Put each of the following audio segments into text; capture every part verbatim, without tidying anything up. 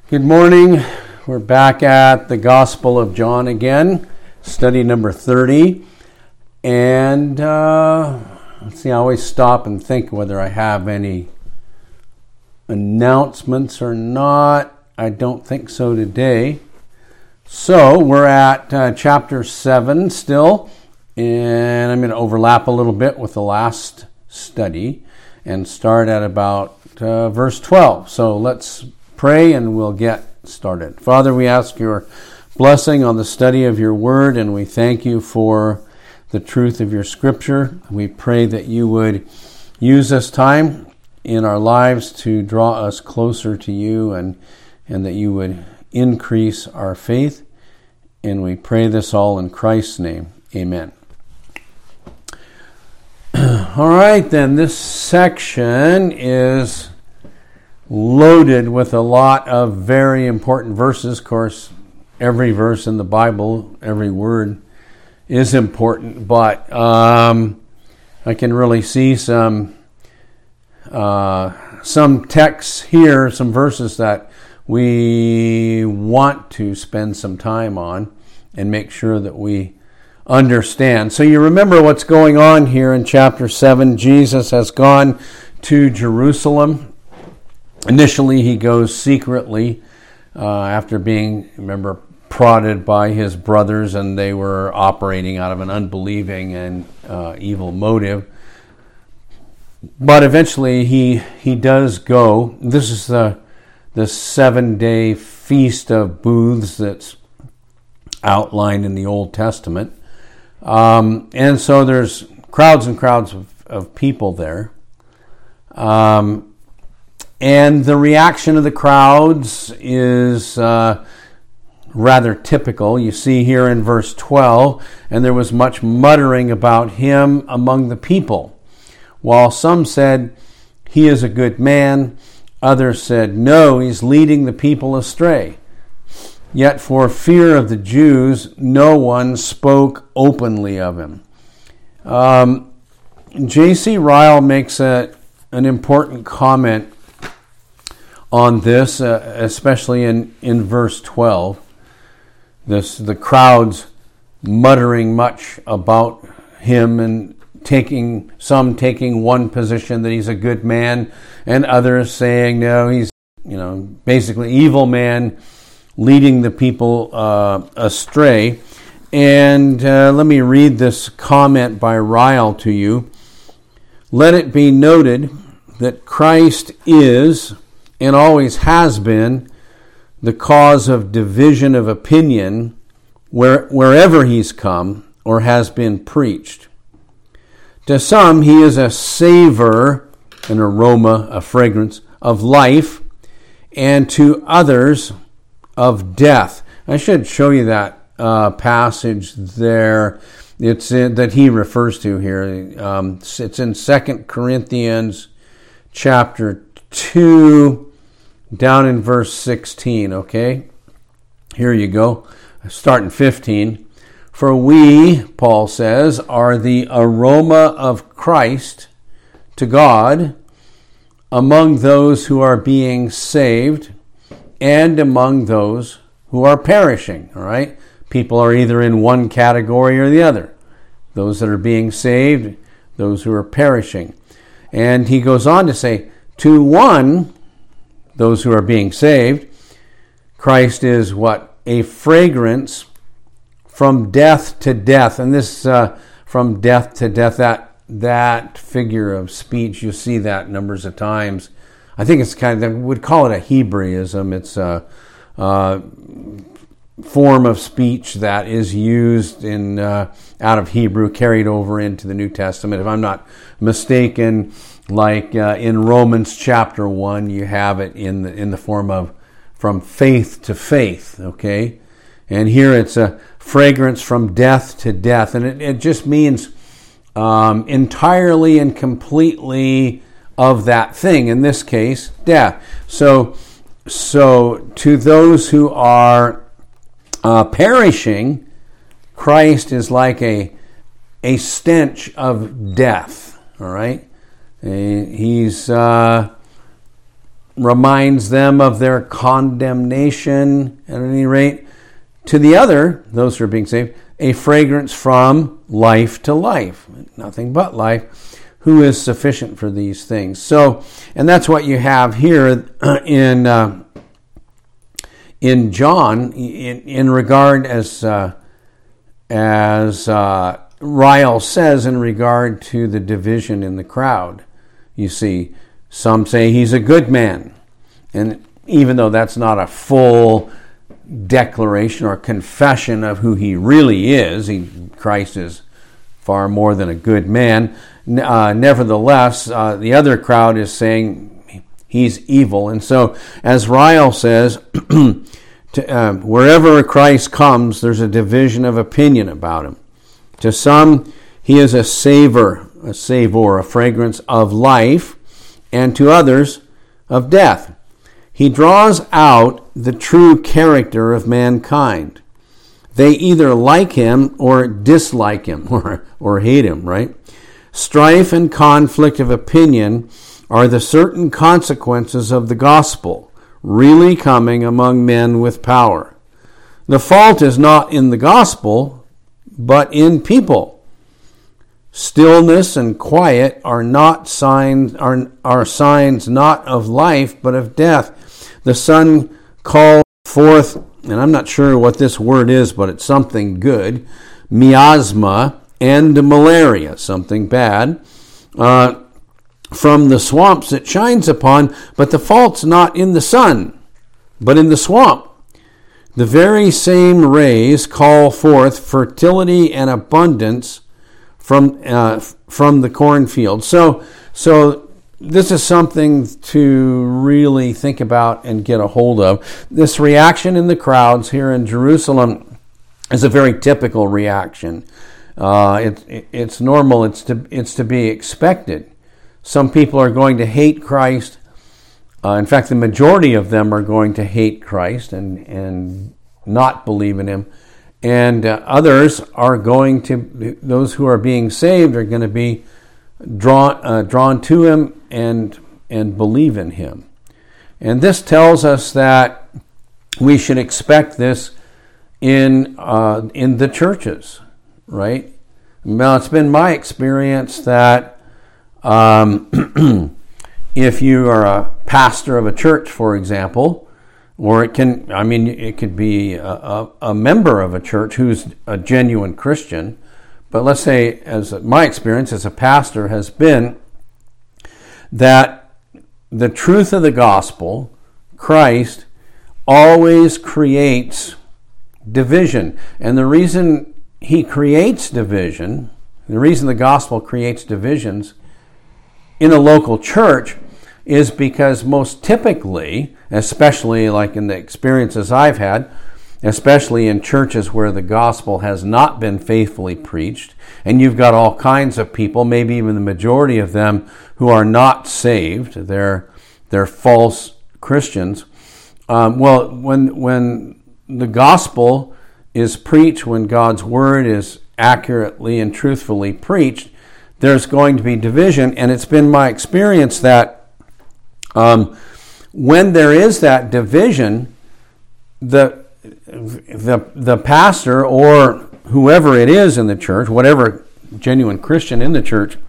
Good morning. We're back at the Gospel of John again, study number thirty. And uh, let's see, I always stop and think whether I have any announcements or not. I don't think so today. So we're at uh, chapter seven still, and I'm going to overlap a little bit with the last study and start at about uh, verse twelve. So let's pray and we'll get started. Father, we ask your blessing on the study of your word, and we thank you for the truth of your scripture. We pray that you would use this time in our lives to draw us closer to you, and, and that you would increase our faith. And we pray this all in Christ's name. Amen. All right, then, this section is loaded with a lot of very important verses. Of course, every verse in the Bible, every word is important, but um, I can really see some uh, some texts here, some verses that we want to spend some time on and make sure that we understand. So you remember what's going on here in chapter seven. Jesus has gone to Jerusalem. Initially, he goes secretly uh, after being, remember, prodded by his brothers, and they were operating out of an unbelieving and uh, evil motive. But eventually, he he does go. This is the the seven-day feast of booths that's outlined in the Old Testament, um, and so there's crowds and crowds of, of people there. Um, And the reaction of the crowds is uh, rather typical. You see here in verse twelve, and there was much muttering about him among the people. While some said, he is a good man, others said, no, he's leading the people astray. Yet for fear of the Jews, no one spoke openly of him. Um, J C Ryle makes a, an important comment on this, uh, especially in, in verse twelve. This the crowds muttering much about him, and taking some taking one position that he's a good man, and others saying no, he's you know basically evil man, leading the people uh, astray. And uh, let me read this comment by Ryle to you. Let it be noted that Christ is, and always has been, the cause of division of opinion where, wherever he's come or has been preached. To some, he is a savor, an aroma, a fragrance of life, and to others of death. I should show you that uh, passage there. It's in, that he refers to here. Um, it's in Second Corinthians chapter two, down in verse sixteen, okay? Here you go. Starting fifteen. For we, Paul says, are the aroma of Christ to God among those who are being saved and among those who are perishing, all right? People are either in one category or the other. Those that are being saved, those who are perishing. And he goes on to say, to one, those who are being saved, Christ is what? A fragrance from death to death. And this, uh, from death to death, that that figure of speech, you see that numbers of times. I think it's kind of, they would call it a Hebraism. It's a, a form of speech that is used in uh, out of Hebrew, carried over into the New Testament. If I'm not mistaken, like uh, in Romans chapter one, you have it in the, in the form of from faith to faith, okay? And here it's a fragrance from death to death. And it, it just means um, entirely and completely of that thing, in this case, death. So, so to those who are uh, perishing, Christ is like a, a stench of death, all right? He's uh, reminds them of their condemnation, at any rate. To the other, those who are being saved, a fragrance from life to life, nothing but life, who is sufficient for these things. So, and that's what you have here in uh, in John, in, in regard as uh, as uh, Ryle says, in regard to the division in the crowd. You see, some say he's a good man, and even though that's not a full declaration or confession of who he really is, he, Christ is far more than a good man. Uh, nevertheless, uh, the other crowd is saying he's evil. And so, as Ryle says, to, uh, wherever Christ comes, there's a division of opinion about him. To some, he is a savor, a savor, a fragrance of life, and to others, of death. He draws out the true character of mankind. They either like him or dislike him or, or hate him, right? Strife and conflict of opinion are the certain consequences of the gospel really coming among men with power. The fault is not in the gospel, but in people. Stillness and quiet are not signs are, are signs not of life, but of death. The sun called forth, and I'm not sure what this word is, but it's something good, miasma and malaria, something bad, uh, from the swamps it shines upon, but the fault's not in the sun, but in the swamp. The very same rays call forth fertility and abundance from uh, from the cornfield. So, so this is something to really think about and get a hold of. This reaction in the crowds here in Jerusalem is a very typical reaction. Uh, it, it, it's normal. It's to it's to be expected. Some people are going to hate Christ. Uh, in fact, the majority of them are going to hate Christ and and not believe in him. And uh, others are going to, those who are being saved are going to be drawn uh, drawn to him and and believe in him. And this tells us that we should expect this in uh, in the churches, right? Well, it's been my experience that um, if you are a pastor of a church, for example, or it can, I mean, it could be a, a, a member of a church who's a genuine Christian, but let's say, as my experience as a pastor has been, that the truth of the gospel, Christ, always creates division. And the reason he creates division, the reason the gospel creates divisions in a local church is because most typically, especially like in the experiences I've had, especially in churches where the gospel has not been faithfully preached, and you've got all kinds of people, maybe even the majority of them, who are not saved, they're, they're false Christians. Um, well, when, when the gospel is preached, when God's word is accurately and truthfully preached, there's going to be division, and it's been my experience that Um, when there is that division, the, the the pastor or whoever it is in the church, whatever genuine Christian in the church,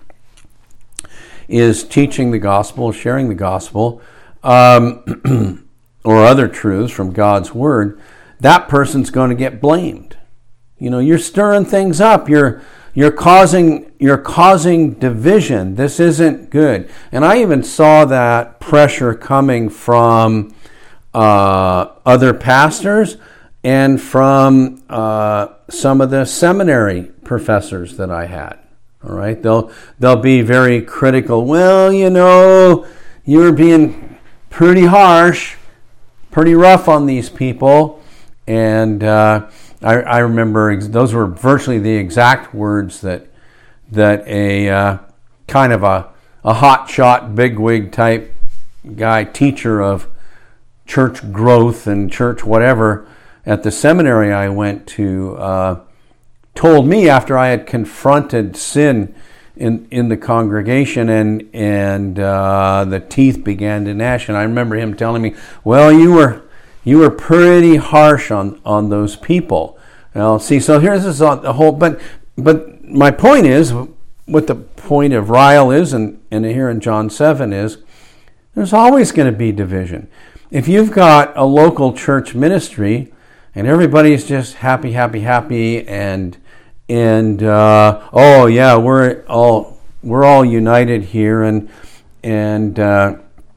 is teaching the gospel, sharing the gospel, um, or other truths from God's word, that person's going to get blamed. You know, you're stirring things up. You're You're causing you're causing division. This isn't good. And I even saw that pressure coming from uh, other pastors and from uh, some of the seminary professors that I had. All right, they'll they'll be very critical. Well, you know, you're being pretty harsh, pretty rough on these people, and. Uh, I, I remember ex- those were virtually the exact words that that a uh, kind of a, a hotshot bigwig type guy, teacher of church growth and church whatever at the seminary I went to, uh, told me after I had confronted sin in in the congregation, and and uh, the teeth began to gnash. And I remember him telling me, "Well, you were you were pretty harsh on, on those people." Well, see, so here's this on the whole. But but my point is, what the point of Ryle is, and, and here in John seven is, there's always going to be division. If you've got a local church ministry and everybody's just happy, happy, happy, and and uh, oh yeah, we're all we're all united here, and and uh,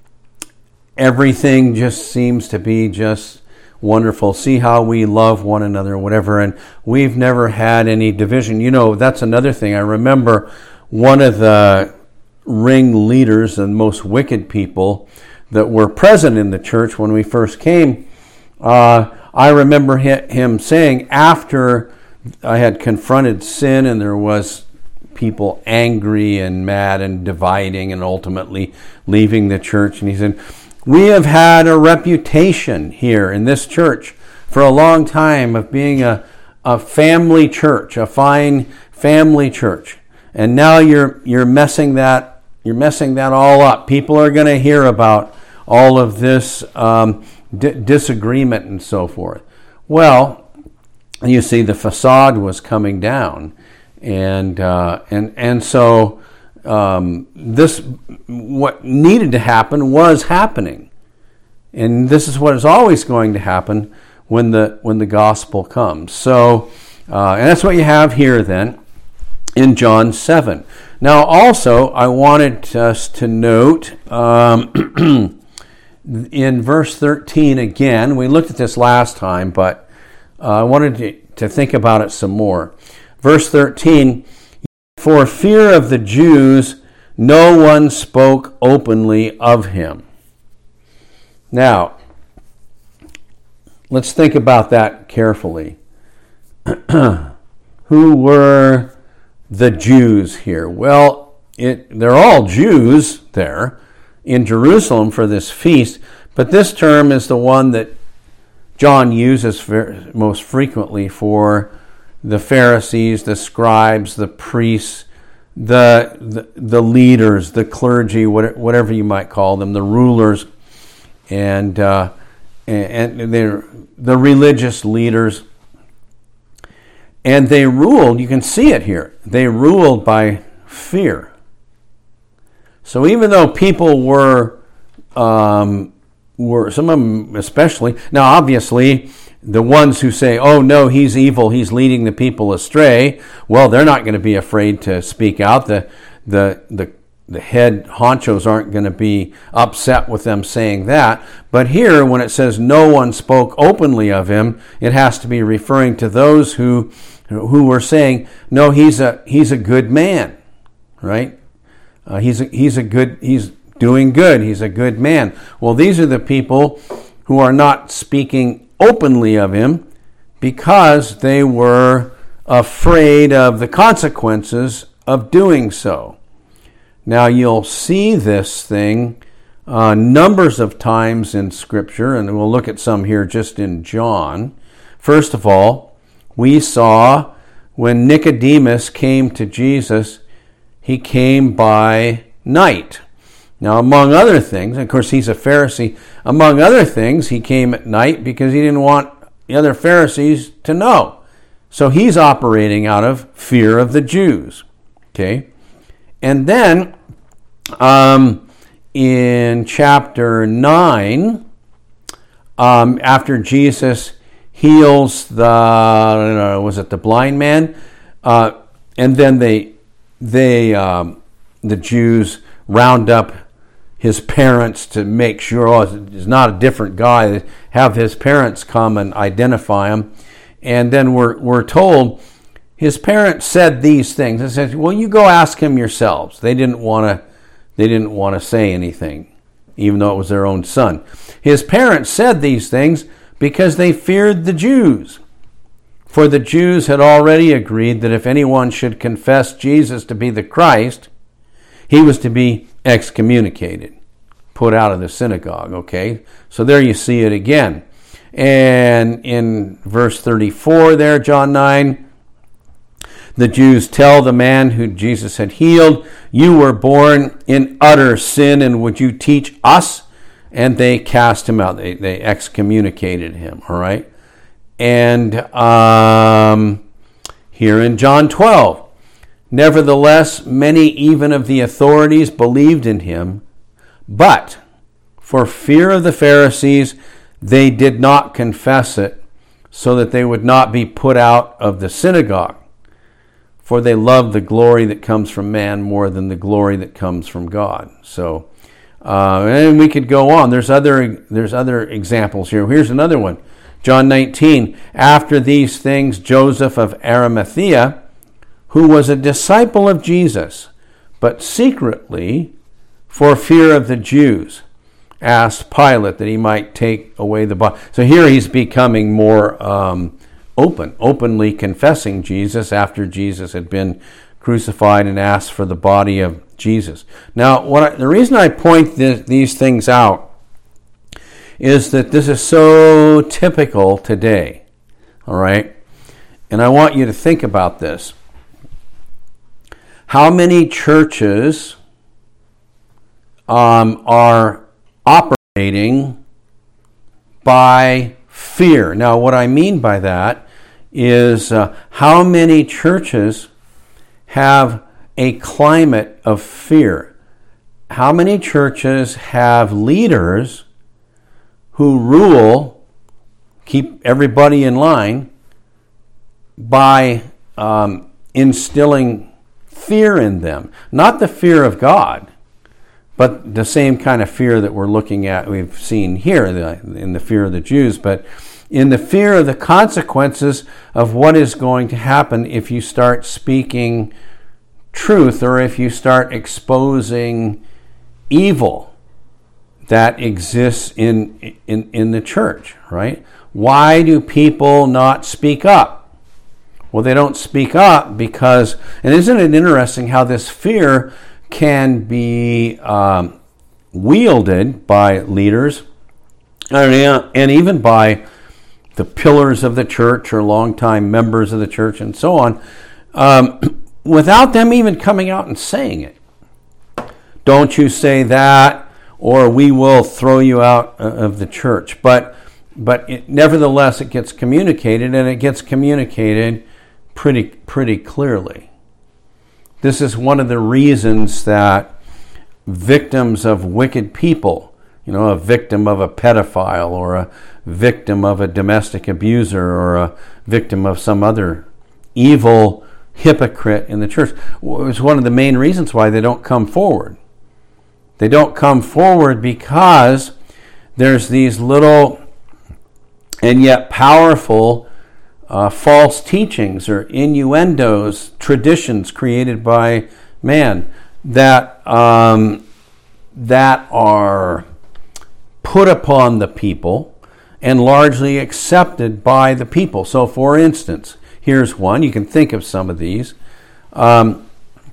everything just seems to be just wonderful. See how we love one another, whatever, and we've never had any division. You know, that's another thing. I remember one of the ring leaders and most wicked people that were present in the church when we first came. Uh, I remember him saying, after I had confronted sin and there was people angry and mad and dividing and ultimately leaving the church, and he said, "We have had a reputation here in this church for a long time of being a, a family church, a fine family church. And now you're you're messing that you're messing that all up. People are going to hear about all of this um, d- disagreement and so forth." Well, you see, the facade was coming down, and uh, and and so um, this what needed to happen was happening, and this is what is always going to happen when the when the gospel comes. So, uh, and that's what you have here then in John seven. Now, also, I wanted us to note um, in verse thirteen again. We looked at this last time, but uh, I wanted to, to think about it some more. Verse thirteen, "For fear of the Jews, no one spoke openly of him." Now, let's think about that carefully. Who were the Jews here? Well, it, they're all Jews there in Jerusalem for this feast, but this term is the one that John uses for, most frequently for the Pharisees, the scribes, the priests, the the, the leaders, the clergy, whatever you might call them, the rulers, and uh, and they're the religious leaders. And they ruled, you can see it here, they ruled by fear. So even though people were, um, were some of them especially, now obviously the ones who say, "Oh no, he's evil, he's leading the people astray," well, they're not going to be afraid to speak out. The, the, the, the head honchos aren't going to be upset with them saying that. But here, when it says no one spoke openly of him, it has to be referring to those who who were saying, "No, he's a he's a good man," right? Uh, he's a, he's a good he's doing good. He's a good man. Well, these are the people who are not speaking openly of him because they were afraid of the consequences of doing so. Now, you'll see this thing uh, numbers of times in Scripture, and we'll look at some here just in John. First of all, we saw when Nicodemus came to Jesus, he came by night. Now, among other things, of course, he's a Pharisee. Among other things, he came at night because he didn't want the other Pharisees to know. So he's operating out of fear of the Jews. Okay? And then, um, in chapter nine, um, after Jesus heals the, I don't know, was it the blind man? Uh, and then they, they, um, the Jews round up his parents to make sure, oh, it's not a different guy. They have his parents come and identify him. And then we're, we're told his parents said these things. They said, "Well, you go ask him yourselves." They didn't want to, they didn't want to say anything, even though it was their own son. His parents said these things because they feared the Jews. For the Jews had already agreed that if anyone should confess Jesus to be the Christ, he was to be excommunicated, put out of the synagogue, okay? So there you see it again. And in verse thirty-four there, John nine, the Jews tell the man who Jesus had healed, "You were born in utter sin, and would you teach us?" And they cast him out. They, they excommunicated him, all right? And um, here in John twelve, "Nevertheless, many even of the authorities believed in him, but for fear of the Pharisees, they did not confess it, so that they would not be put out of the synagogue. For they love the glory that comes from man more than the glory that comes from God." So, uh, and we could go on. There's other there's other examples here. Here's another one. John nineteen, "After these things, Joseph of Arimathea, who was a disciple of Jesus, but secretly, for fear of the Jews, asked Pilate that he might take away the body." So here he's becoming more um, open, openly confessing Jesus after Jesus had been crucified and asked for the body of Jesus. Now, what I, the reason I point this, these things out is that this is so typical today, all right? And I want you to think about this. How many churches um, are operating by fear? Now, what I mean by that is uh, how many churches have a climate of fear? How many churches have leaders who rule, keep everybody in line by um, instilling fear in them? Not the fear of God, but the same kind of fear that we're looking at, we've seen here, the, in the fear of the Jews, but in the fear of the consequences of what is going to happen if you start speaking truth or if you start exposing evil that exists in, in, in the church, right? Why do people not speak up? Well, they don't speak up because, and isn't it interesting how this fear can be um, wielded by leaders and, and even by the pillars of the church or longtime members of the church and so on, um, without them even coming out and saying it. Don't you say that, or we will throw you out of the church. But but it, nevertheless, it gets communicated, and it gets communicated pretty pretty clearly. This is one of the reasons that victims of wicked people, you know, a victim of a pedophile or a victim of a domestic abuser or a victim of some other evil hypocrite in the church, it's one of the main reasons why they don't come forward. They don't come forward because there's these little and yet powerful Uh, false teachings or innuendos, traditions created by man that um, that are put upon the people and largely accepted by the people. So, for instance, here's one. You can think of some of these. Um,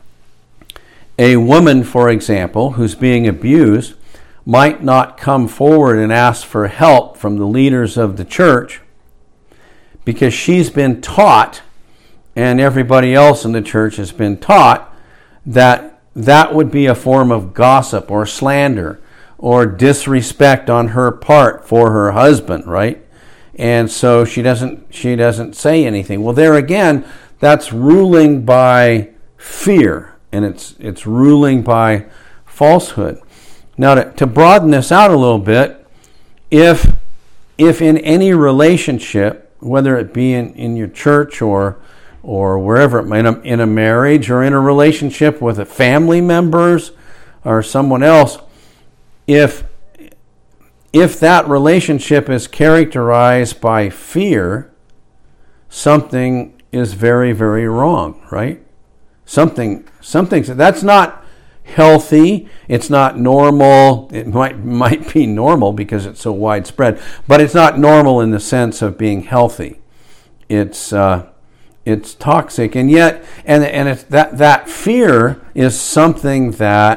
a woman, for example, who's being abused might not come forward and ask for help from the leaders of the church, because she's been taught, and everybody else in the church has been taught, that that would be a form of gossip or slander or disrespect on her part for her husband, right? And so she doesn't she doesn't say anything. Well, there again, that's ruling by fear, and it's it's ruling by falsehood. Now, to, to broaden this out a little bit, if if in any relationship, whether it be in, in your church or or wherever, in a, in a marriage or in a relationship with a family members or someone else, if if that relationship is characterized by fear, something is very, very wrong, right? Something something that's not healthy. It's not normal. It might might be normal because it's so widespread, but it's not normal in the sense of being healthy. It's uh, it's toxic, and yet, and and it's that that fear is something that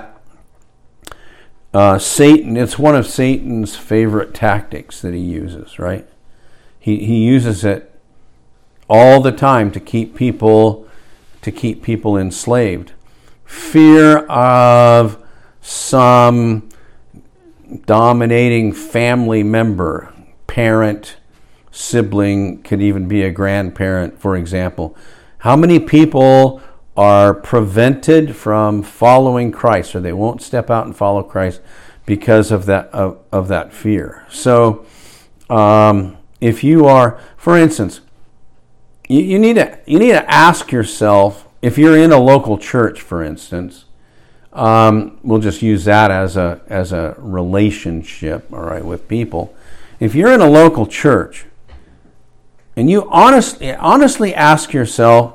uh, Satan. It's one of Satan's favorite tactics that he uses. Right? He he uses it all the time to keep people to keep people enslaved. Fear of some dominating family member, parent, sibling, could even be a grandparent, for example. How many people are prevented from following Christ, or they won't step out and follow Christ because of that of, of that fear? So um, if you are, for instance, you, you need to you need to ask yourself, if you're in a local church, for instance, um, we'll just use that as a as a relationship, all right, with people. If you're in a local church, and you honestly honestly ask yourself,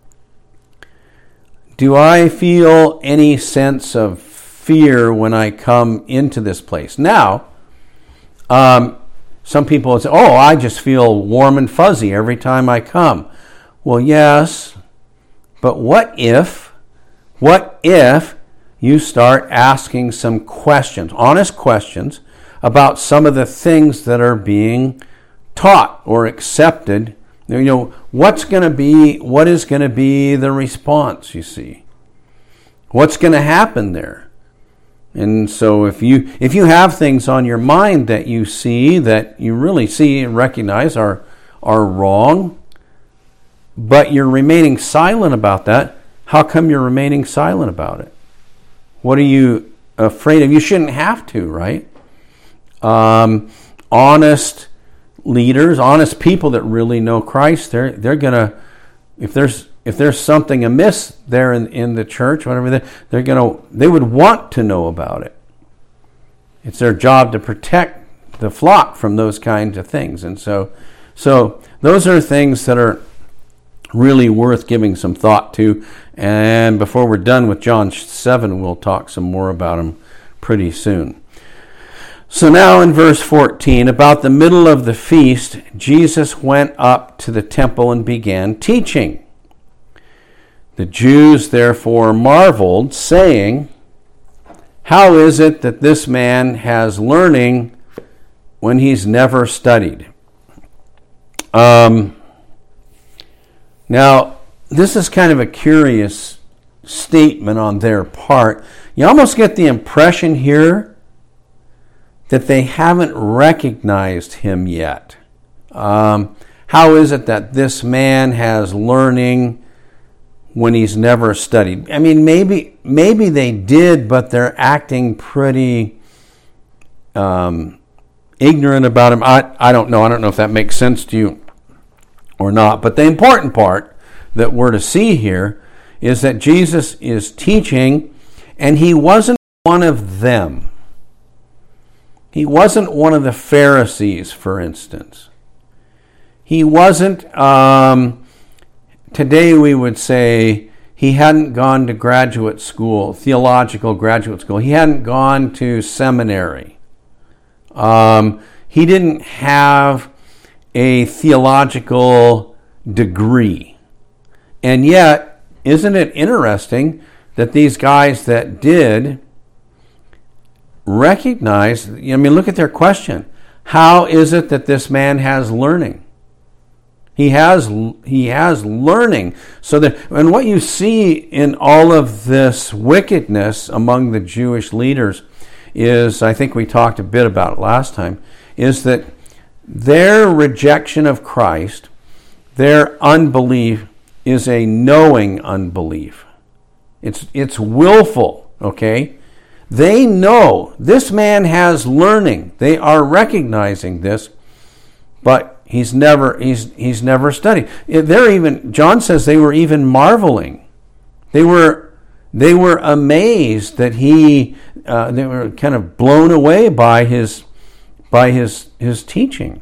do I feel any sense of fear when I come into this place? Now, um, some people would say, oh, I just feel warm and fuzzy every time I come. Well, yes, but what if, what if you start asking some questions, honest questions, about some of the things that are being taught or accepted? You know, what's going to be, what is going to be the response, you see? What's going to happen there? And so if you if you have things on your mind that you see, that you really see and recognize are are wrong, but you're remaining silent about that, how come you're remaining silent about it? What are you afraid of? You shouldn't have to, right? Um, honest leaders, honest people that really know Christ, they're they're gonna, if there's if there's something amiss there in, in the church, whatever, they they're gonna they would want to know about it. It's their job to protect the flock from those kinds of things, and so so those are things that are really worth giving some thought to. And before we're done with John seven, we'll talk some more about them pretty soon. So now in verse fourteen, about the middle of the feast, Jesus went up to the temple and began teaching. The Jews therefore marveled, saying, how is it that this man has learning when he's never studied? Um, now, this is kind of a curious statement on their part. You almost get the impression here that they haven't recognized him yet. Um, how is it that this man has learning when he's never studied? I mean, maybe maybe they did, but they're acting pretty um, ignorant about him. I, I don't know. I don't know if that makes sense to you or not. But the important part that we're to see here is that Jesus is teaching, and he wasn't one of them. He wasn't one of the Pharisees, for instance. He wasn't, um, today we would say, he hadn't gone to graduate school, theological graduate school. He hadn't gone to seminary. Um, he didn't have a theological degree. And yet, isn't it interesting that these guys that did recognize, I mean, look at their question. How is it that this man has learning? He has he has learning. So that, and what you see in all of this wickedness among the Jewish leaders is, I think we talked a bit about it last time, is that their rejection of Christ, their unbelief, is a knowing unbelief. It's it's willful, okay? They know this man has learning. They are recognizing this, but he's never he's he's never studied. They're even, John says they were even marveling. They were they were amazed that he uh, they were kind of blown away by his by his his teaching.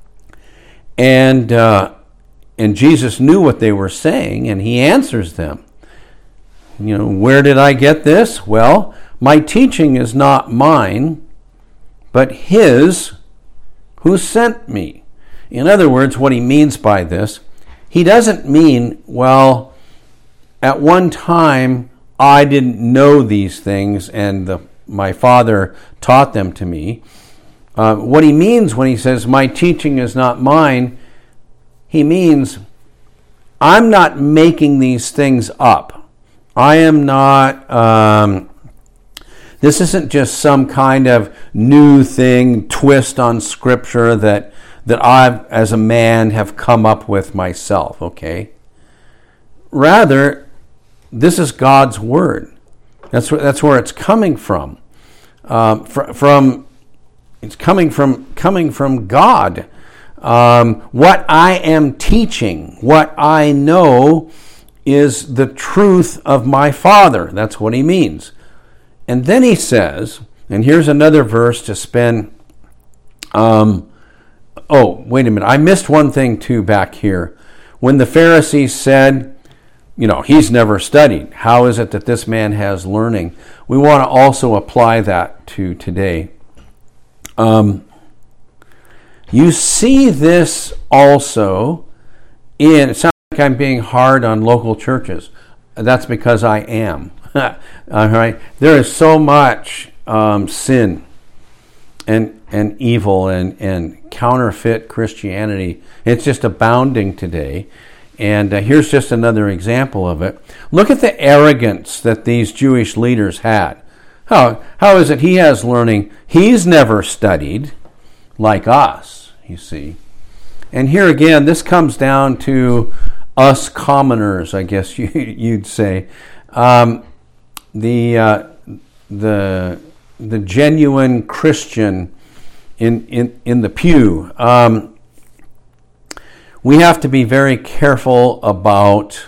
And uh, and Jesus knew what they were saying, and he answers them. You know, where did I get this? Well, my teaching is not mine, but his who sent me. In other words, what he means by this, he doesn't mean, well, at one time I didn't know these things and the, my Father taught them to me. Uh, what he means when he says, my teaching is not mine, he means I'm not making these things up. I am not, um, this isn't just some kind of new thing, twist on Scripture that, that I, as a man, have come up with myself, okay? Rather, this is God's Word. That's where, that's where it's coming from. Um, fr- from it's coming from coming from God. Um, what I am teaching, what I know, is the truth of my Father. That's what he means. And then he says, and here's another verse to spend. Um, oh, wait a minute! I missed one thing too back here. When the Pharisees said, you know, he's never studied. How is it that this man has learning? We want to also apply that to today. Um, you see this also in, it sounds like I'm being hard on local churches. That's because I am. All right. There is so much um, sin and and evil and, and counterfeit Christianity. It's just abounding today. And uh, here's just another example of it. Look at the arrogance that these Jewish leaders had. How, how is it he has learning? He's never studied like us, you see. And here again, this comes down to us commoners, I guess you, you'd say. Um, the, uh, the, the genuine Christian in, in, in the pew. Um, We have to be very careful about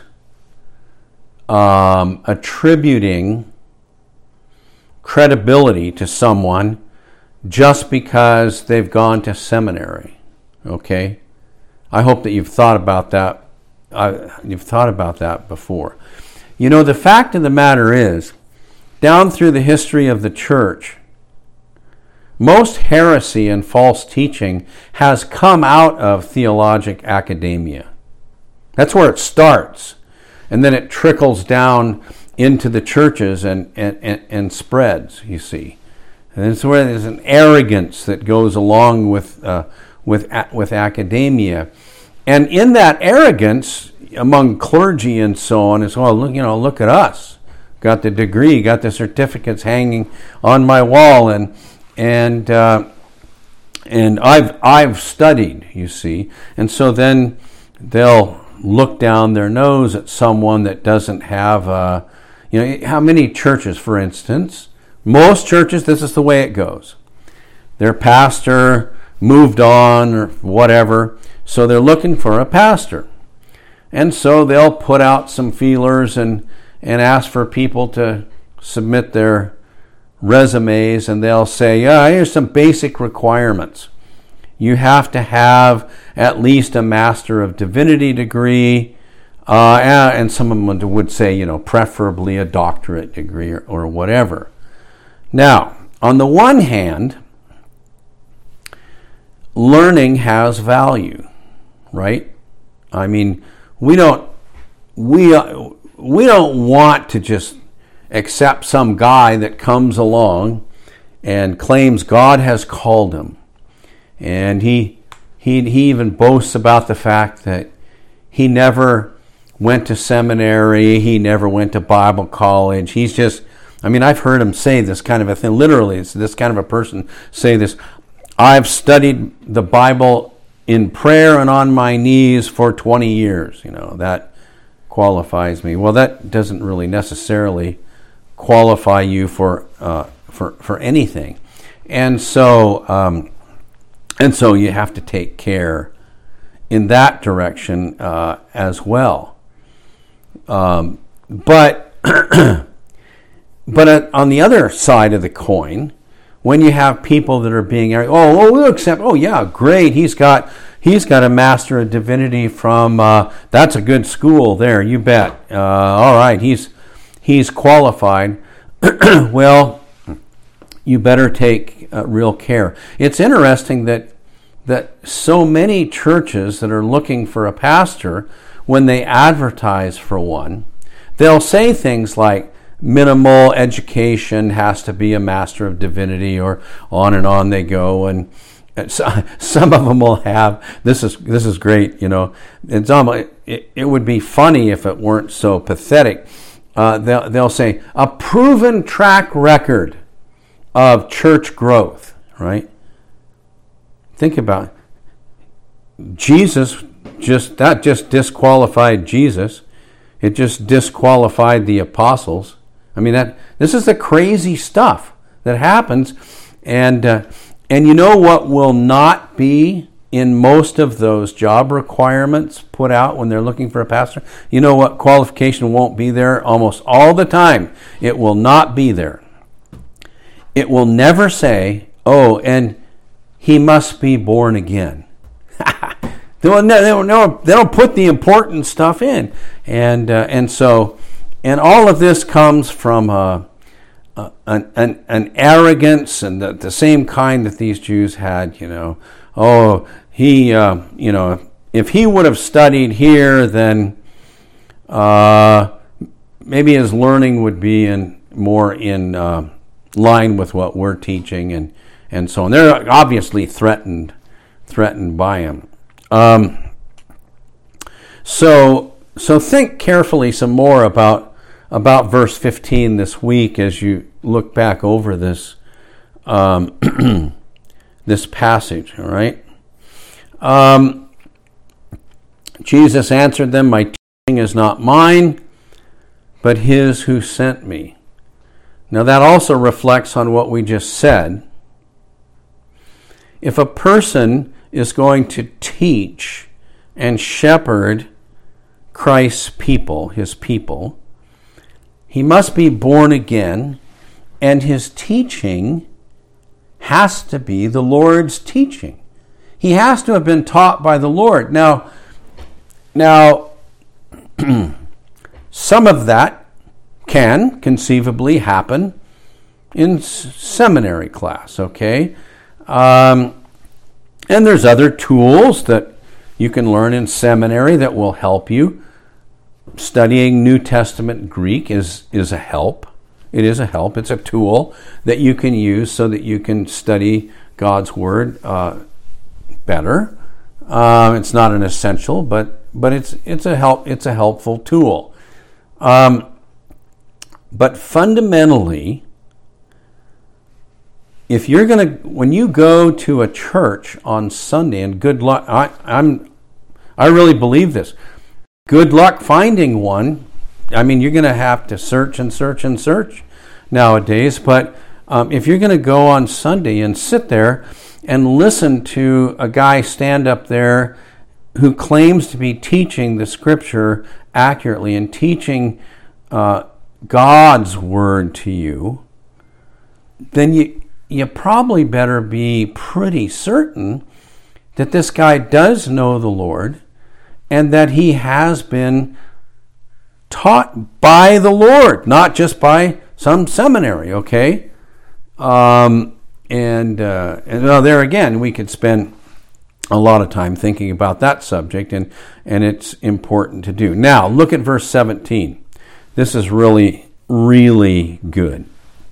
um, attributing credibility to someone just because they've gone to seminary. Okay, I hope that you've thought about that. Uh, you've thought about that before. You know, the fact of the matter is, down through the history of the church, most heresy and false teaching has come out of theologic academia. That's where it starts. And then it trickles down into the churches and, and, and, and spreads, you see. And it's where there's an arrogance that goes along with, uh, with, with academia. And in that arrogance, among clergy and so on, is, well, look, you know, look at us. Got the degree, got the certificates hanging on my wall, and And uh, and I've I've studied, you see, and so then they'll look down their nose at someone that doesn't have, uh, you know, how many churches, for instance, most churches, this is the way it goes. Their pastor moved on or whatever, so they're looking for a pastor, and so they'll put out some feelers and and ask for people to submit their resumes, and they'll say, yeah, here's some basic requirements. You have to have at least a Master of Divinity degree, uh, and some of them would say, you know, preferably a doctorate degree or, or whatever. Now, on the one hand, learning has value, right? I mean, we don't we uh, we don't want to just accept some guy that comes along and claims God has called him. And he, he, he even boasts about the fact that he never went to seminary, he never went to Bible college. He's just, I mean, I've heard him say this kind of a thing. Literally, it's this kind of a person say this. I've studied the Bible in prayer and on my knees for twenty years. You know, that qualifies me. Well, that doesn't really necessarily qualify you for uh, for for anything, and so um, and so you have to take care in that direction uh, as well. Um, but but on the other side of the coin, when you have people that are being oh oh we'll accept oh yeah great he's got he's got a Master of Divinity from uh, that's a good school there, you bet, uh, all right, he's he's qualified. Well, you better take uh, real care. It's interesting that that so many churches that are looking for a pastor, when they advertise for one, they'll say things like minimal education, has to be a Master of Divinity, or on and on they go. And some of them will have, this is this is great, you know. It's almost, it, it would be funny if it weren't so pathetic. Uh, they'll, they'll say, a proven track record of church growth, right? Think about it. Jesus, just that just disqualified Jesus. It just disqualified the apostles. I mean, that this is the crazy stuff that happens. And uh, and you know what will not be in most of those job requirements put out when they're looking for a pastor? You know what qualification won't be there almost all the time? It will not be there. It will never say, oh, and he must be born again. They don't, they, don't, they don't put the important stuff in. And uh, and so, and all of this comes from uh, uh, an, an, an arrogance and the, the same kind that these Jews had, you know. Oh, he, uh, you know, if he would have studied here, then uh, maybe his learning would be in more in uh, line with what we're teaching, and, and so on. They're obviously threatened, threatened by him. Um, so, so think carefully some more about about verse fifteen this week as you look back over this um, this passage. All right. Um, Jesus answered them, "My teaching is not mine, but his who sent me." Now that also reflects on what we just said. If a person is going to teach and shepherd Christ's people, his people, he must be born again, and his teaching has to be the Lord's teaching. He has to have been taught by the Lord. Now, now some of that can conceivably happen in seminary class, okay? Um, And there's other tools that you can learn in seminary that will help you. Studying New Testament Greek is, is a help. It is a help. It's a tool that you can use so that you can study God's Word uh, better. Uh, it's not an essential, but but it's it's a help. It's a helpful tool. Um, but fundamentally, if you're going to, when you go to a church on Sunday, and good luck, I, I'm, I really believe this. Good luck finding one. I mean, you're going to have to search and search and search nowadays. But um, if you're going to go on Sunday and sit there and listen to a guy stand up there who claims to be teaching the Scripture accurately and teaching uh, God's Word to you, then you. you probably better be pretty certain that this guy does know the Lord and that he has been taught by the Lord, not just by some seminary, okay? Um, and, uh, and well, there again, we could spend a lot of time thinking about that subject, and, and it's important to do. Now, look at verse seventeen. This is really, really good.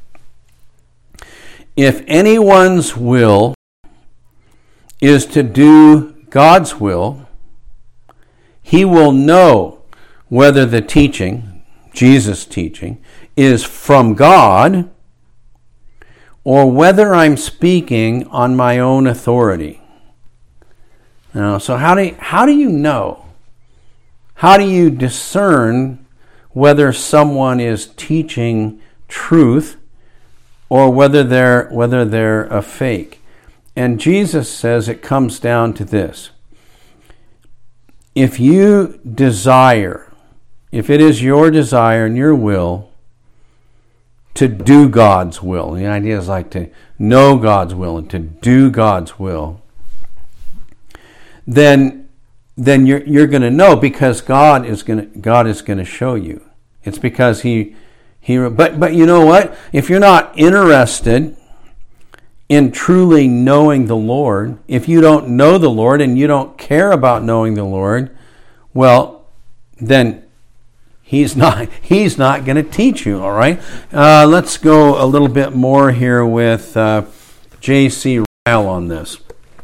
If anyone's will is to do God's will, he will know whether the teaching, Jesus' teaching, is from God or whether I'm speaking on my own authority. Now, so how do you, how do you know? How do you discern whether someone is teaching truth or whether they're whether they're a fake? And Jesus says it comes down to this. If you desire, if it is your desire and your will to do God's will, the idea is like to know God's will and to do God's will, then then you're you're going to know, because God is going to God is going to show you. It's because he He, but but you know what? If you're not interested in truly knowing the Lord, if you don't know the Lord and you don't care about knowing the Lord, well, then he's not he's not going to teach you. All right. Uh, let's go a little bit more here with uh, J C Ryle on this.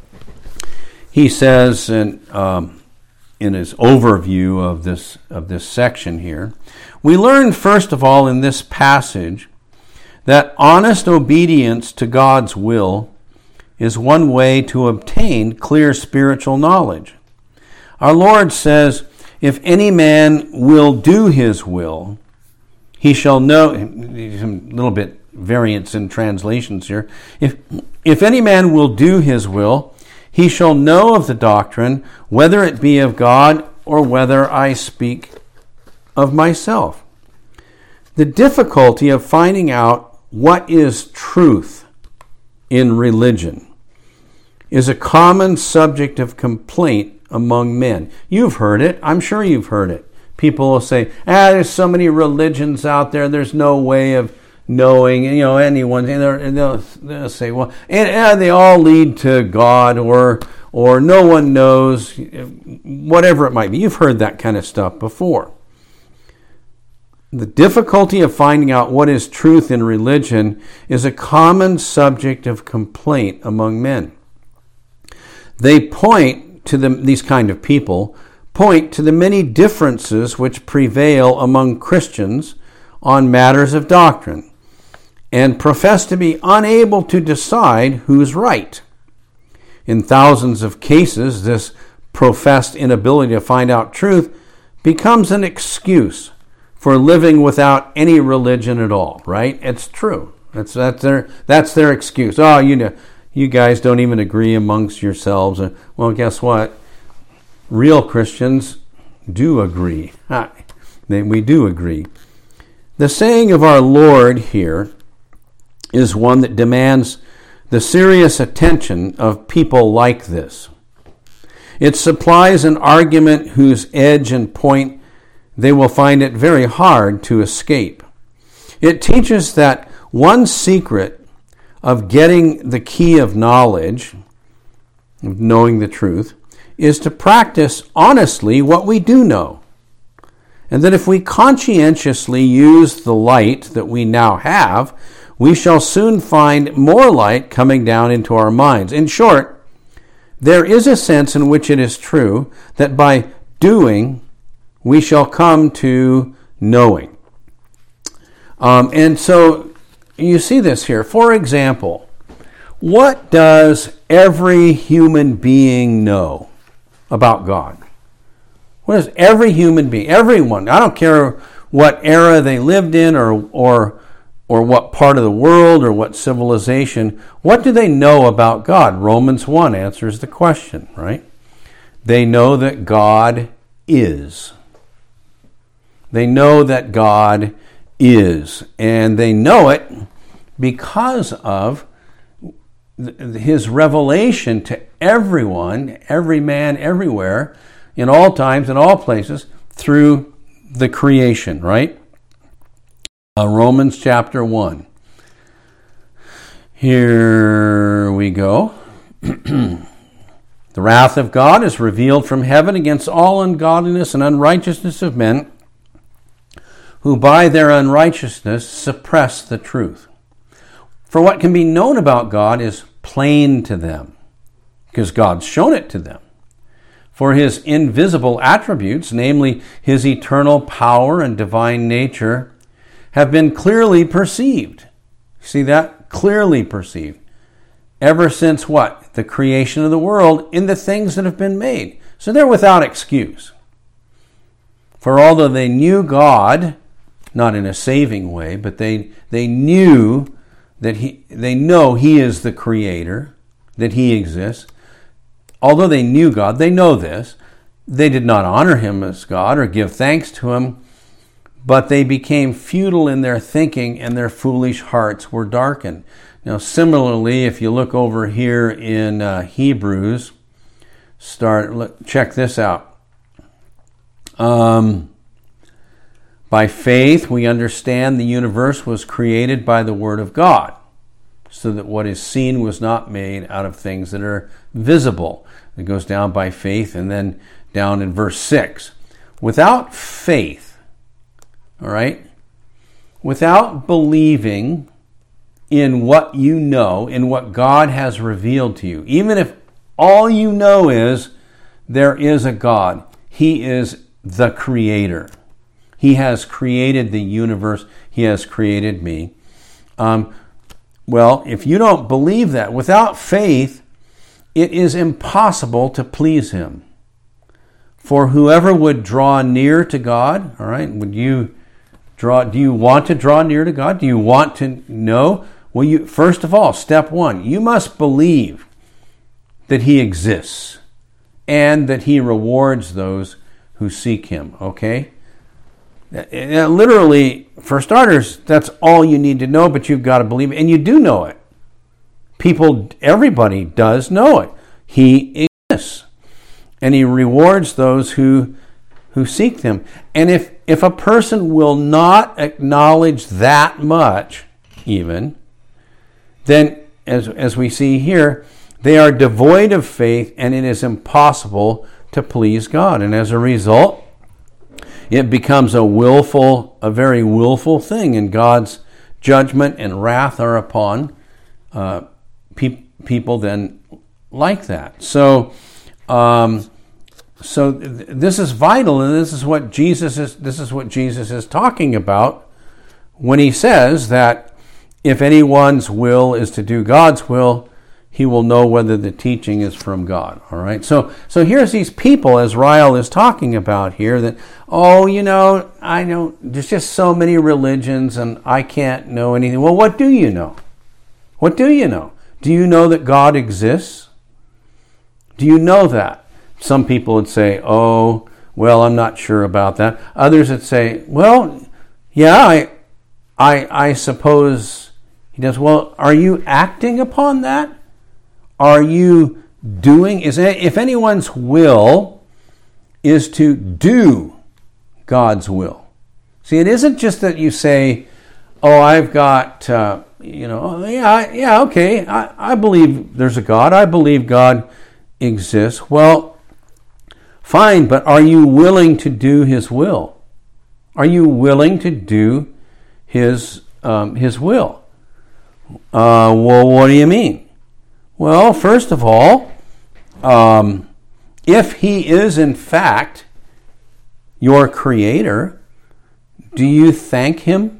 he says in, um, in his overview of this, of this section here, we learn first of all in this passage that honest obedience to God's will is one way to obtain clear spiritual knowledge. Our Lord says, if any man will do his will, he shall know, a little bit variance in translations here, if, if any man will do his will, he shall know of the doctrine, whether it be of God or whether I speak of myself. The difficulty of finding out what is truth in religion is a common subject of complaint among men. You've heard it. I'm sure you've heard it. People will say, ah, there's so many religions out there, there's no way of knowing, you know, anyone. And they'll, they'll say, well, and, and they all lead to God, or or no one knows, whatever it might be. You've heard that kind of stuff before. The difficulty of finding out what is truth in religion is a common subject of complaint among men. They point to the, these kind of people, point to the many differences which prevail among Christians on matters of doctrine, and profess to be unable to decide who's right. In thousands of cases, this professed inability to find out truth becomes an excuse for living without any religion at all, right? It's true. That's that's their that's their excuse. Oh, you know, you guys don't even agree amongst yourselves. Well, guess what? Real Christians do agree. We do agree. The saying of our Lord here is one that demands the serious attention of people like this. It supplies an argument whose edge and point they will find it very hard to escape. It teaches that one secret of getting the key of knowledge, of knowing the truth, is to practice honestly what we do know. And that if we conscientiously use the light that we now have, we shall soon find more light coming down into our minds. In short, there is a sense in which it is true that by doing, we shall come to knowing. Um, and so you see this here. For example, what does every human being know about God? What does every human being, everyone, I don't care what era they lived in or or or what part of the world or what civilization, what do they know about God? Romans one answers the question, right? They know that God is. They know that God is, and they know it because of his revelation to everyone, every man, everywhere, in all times, in all places, through the creation, right? Uh, Romans chapter one. Here we go. The wrath of God is revealed from heaven against all ungodliness and unrighteousness of men, who by their unrighteousness suppress the truth. For what can be known about God is plain to them, because God's shown it to them. For his invisible attributes, namely his eternal power and divine nature, have been clearly perceived. See that? Clearly perceived. Ever since what? The creation of the world in the things that have been made. So they're without excuse. For although they knew God, not in a saving way, but they they knew that he they know he is the creator, that he exists. Although they knew God, they know this, they did not honor him as God or give thanks to him, but they became futile in their thinking and their foolish hearts were darkened. Now, similarly, if you look over here in uh, Hebrews, start look, check this out. Um, by faith, we understand the universe was created by the Word of God, so that what is seen was not made out of things that are visible. It goes down by faith, and then down in verse six. Without faith, all right, without believing in what you know, in what God has revealed to you, even if All you know is there is a God. He is the creator. He has created the universe. He has created me. Um, well, if you don't believe that, without faith, it is impossible to please him. For whoever would draw near to God, all right, would you draw, do you want to draw near to God? Do you want to know? Well, you, first of all, step one, you must believe that he exists and that he rewards those who seek him, okay? Literally, for starters, that's all you need to know, but you've got to believe it, and you do know it. People, everybody does know it. He exists, and he rewards those who who seek him. And if, if a person will not acknowledge that much, even, then, as, as we see here, they are devoid of faith, and it is impossible to please God. And as a result, it becomes a willful, a very willful thing, and God's judgment and wrath are upon uh, pe- people then like that. So, um, so th- this is vital, and this is what Jesus is. This is what Jesus is talking about when he says that if anyone's will is to do God's will, he will know whether the teaching is from God. All right. So, so here's these people, as Ryle is talking about here, that, oh, you know, I know there's just so many religions and I can't know anything. Well, what do you know? What do you know? Do you know that God exists? Do you know that? Some people would say, oh, well, I'm not sure about that. Others would say, well, yeah, I, I, I suppose he does. Well, are you acting upon that? Are you doing, is it, if anyone's will is to do God's will. See, it isn't just that you say, oh, I've got, uh, you know, oh, yeah, yeah, okay, I, I believe there's a God. I believe God exists. Well, fine, but are you willing to do his will? Are you willing to do his, um, his will? Uh, well, what do you mean? Well, first of all, um, if he is in fact your creator, do you thank him?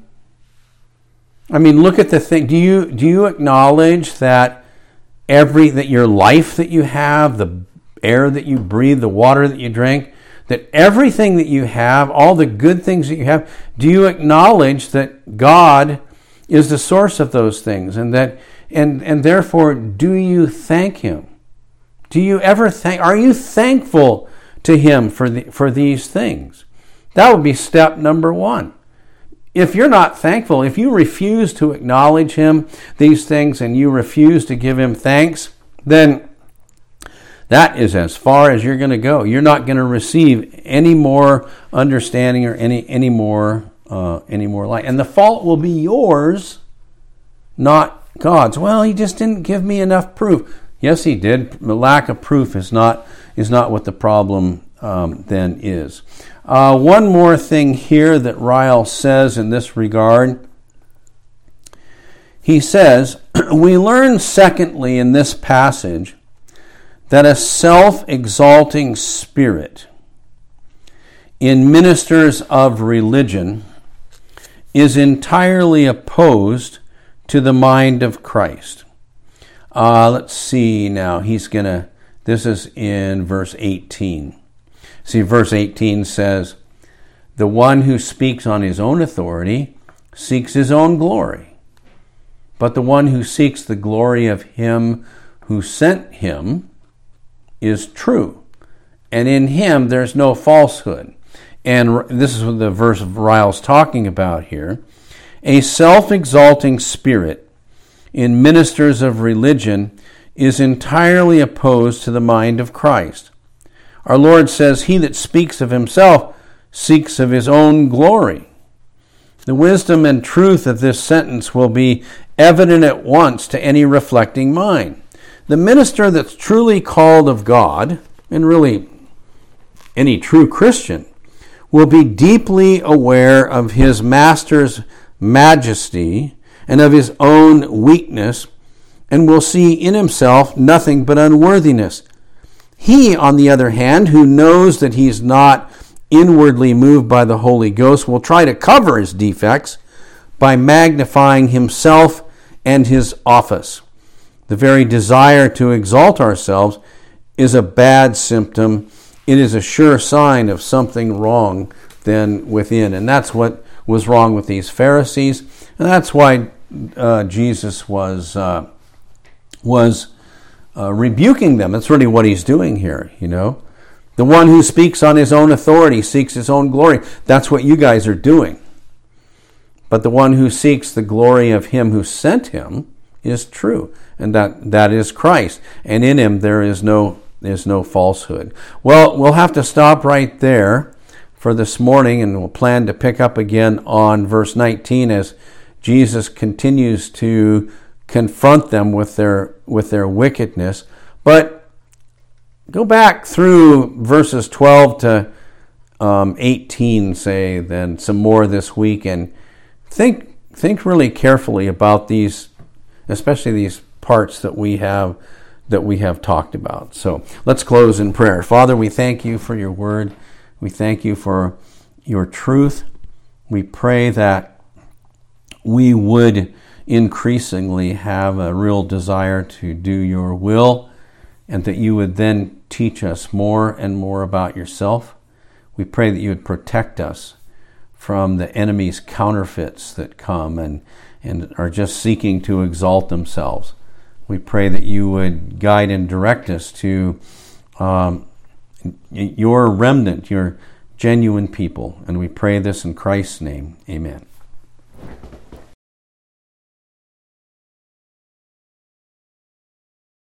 I mean, look at the thing. Do you do you acknowledge that every that your life that you have, the air that you breathe, the water that you drink, that everything that you have, all the good things that you have, do you acknowledge that God is the source of those things, and that And and therefore, do you thank him? Do you ever thank? Are you thankful to him for the, for these things? That would be step number one. If you're not thankful, if you refuse to acknowledge him, these things, and you refuse to give him thanks, then that is as far as you're going to go. You're not going to receive any more understanding or any any more uh, any more light, and the fault will be yours, not God's. Well, he just didn't give me enough proof. Yes, he did. The lack of proof is not is not what the problem um, then is. Uh, one more thing here that Ryle says in this regard. He says, we learn secondly in this passage that a self-exalting spirit in ministers of religion is entirely opposed to the mind of Christ. Uh, let's see now. He's going to, this is in verse eighteen. See, verse eighteen says, the one who speaks on his own authority seeks his own glory. But the one who seeks the glory of him who sent him is true. And in him there's no falsehood. And this is what the verse of Ryle's talking about here. A self-exalting spirit in ministers of religion is entirely opposed to the mind of Christ. Our Lord says, he that speaks of himself seeks of his own glory. The wisdom and truth of this sentence will be evident at once to any reflecting mind. The minister that's truly called of God, and really any true Christian, will be deeply aware of his master's majesty and of his own weakness, and will see in himself nothing but unworthiness. He, on the other hand, who knows that he's not inwardly moved by the Holy Ghost, will try to cover his defects by magnifying himself and his office. The very desire to exalt ourselves is a bad symptom. It is a sure sign of something wrong then within. And that's what was wrong with these Pharisees. And that's why uh, Jesus was uh, was uh, rebuking them. That's really what he's doing here, you know. The one who speaks on his own authority seeks his own glory. That's what you guys are doing. But the one who seeks the glory of him who sent him is true, and that, that is Christ. And in him there is no there's no falsehood. Well, we'll have to stop right there for this morning, and we'll plan to pick up again on verse nineteen as Jesus continues to confront them with their with their wickedness. But go back through verses twelve to um, eighteen, say, then some more this week, and think think really carefully about these, especially these parts that we have that we have talked about. So let's close in prayer. Father, we thank you for your word. We thank you for your truth. We pray that we would increasingly have a real desire to do your will, and that you would then teach us more and more about yourself. We pray that you would protect us from the enemy's counterfeits that come and, and are just seeking to exalt themselves. We pray that you would guide and direct us to um, your remnant, your genuine people. And we pray this in Christ's name. Amen.